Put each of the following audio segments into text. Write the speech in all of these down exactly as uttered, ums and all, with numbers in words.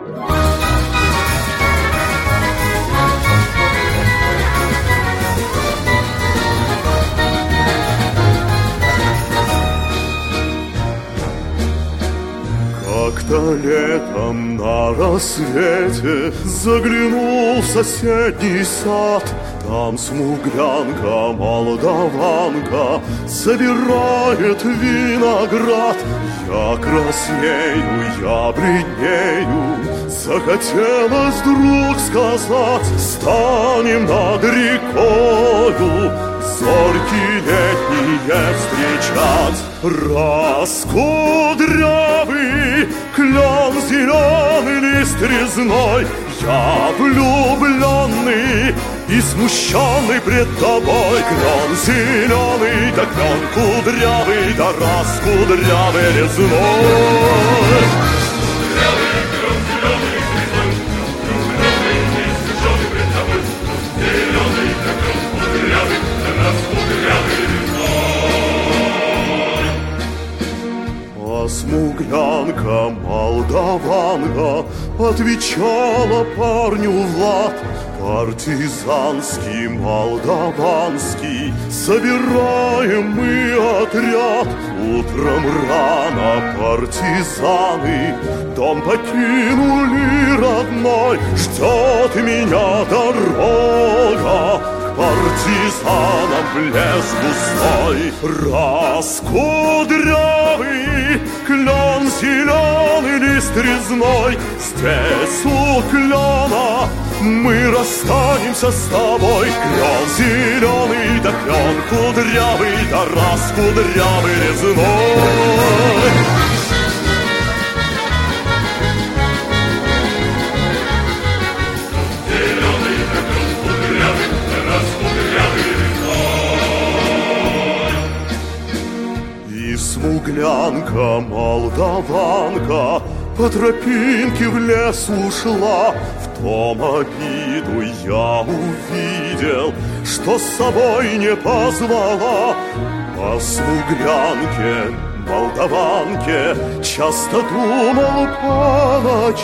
Как-то летом на рассвете заглянул в соседний сад. Там смуглянка, молдаванка собирает виноград. Я краснею, я бледнею, захотелось вдруг сказать: станем над рекою зорьки летние встречать. Раскудрявый клен зеленый лист резной, я влюбленный и смущенный пред тобой. Клен зеленый, да клен кудрявый, да раскудрявый резной. А смуглянка, молдаванка отвечала парню в лад: партизанский, молдаванский, собираем мы отряд. Утром рано партизаны дом покинули родной. Ждет меня дорога к партизанам в лес густой. Раскудрявый клен зеленый лист резной, здесь у клена мы расстанемся с тобой. Клен зеленый, да клен кудрявый, да раскудрявый резной. Смуглянка, молдаванка по тропинке в лес ушла. В том обиду я увидел, что с собой не позвала. О смуглянке, молдаванке часто думал по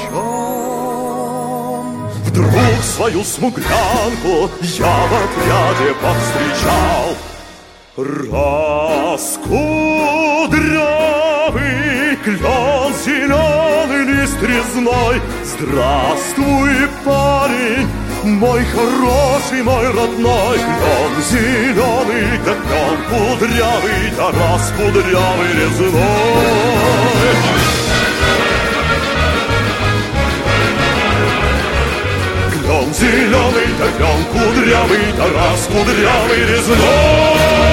ночам. Вдруг свою смуглянку я в отряде повстречал. Раскудрявый клен зеленый лист резной, здравствуй, парень, мой хороший, мой родной. Клен зеленый, да клен кудрявый, да раскудрявый резной. Клен зеленый, да клен кудрявый, да раскудрявый резной.